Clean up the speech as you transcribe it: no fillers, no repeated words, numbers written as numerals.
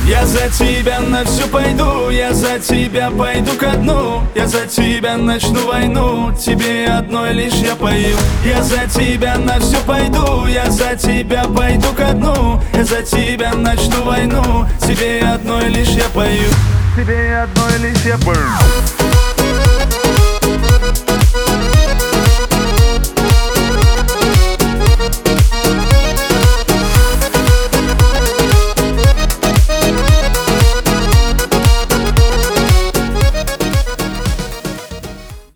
Я за тебя на всю пойду, я за тебя пойду ко дну. Я за тебя начну войну, тебе одной лишь я пою. Я за тебя на всю пойду, я за тебя пойду ко дну. Я за тебя начну войну, тебе одной лишь я пою. Тебе одной лишь я пою.